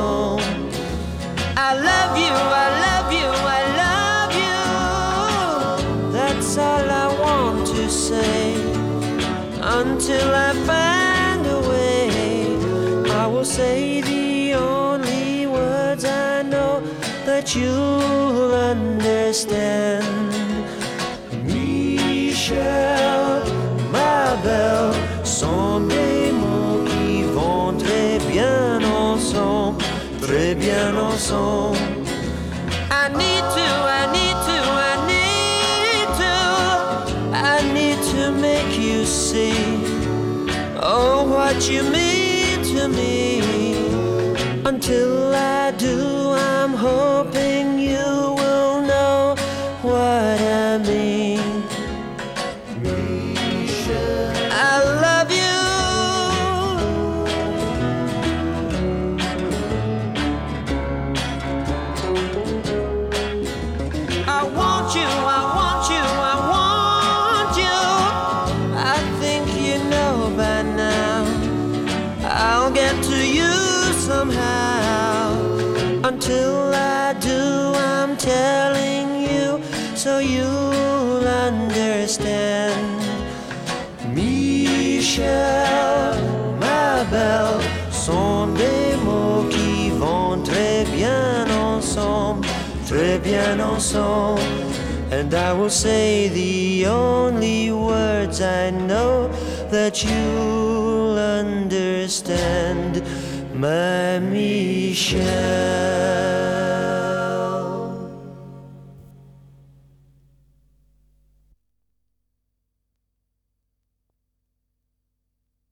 song. I love you, I love you, I love you. That's all I want to say. Until I find a way, I will say the only words I know that you'll understand. Michel, ma belle, sont des mots qui vont très bien ensemble, très bien ensemble. I need to, I need to, I need to, I need to make you see, oh, what you mean to me. Until I do, I'm hoping you will know what I mean. I love you. I want you, I want you, I want you. I think you know by now. I'll get to you somehow. Until I do, I'm telling you so you'll understand. Michel, ma belle, sont des mots qui vont très bien ensemble, très bien ensemble. And I will say the only words I know that you'll understand, my Michel.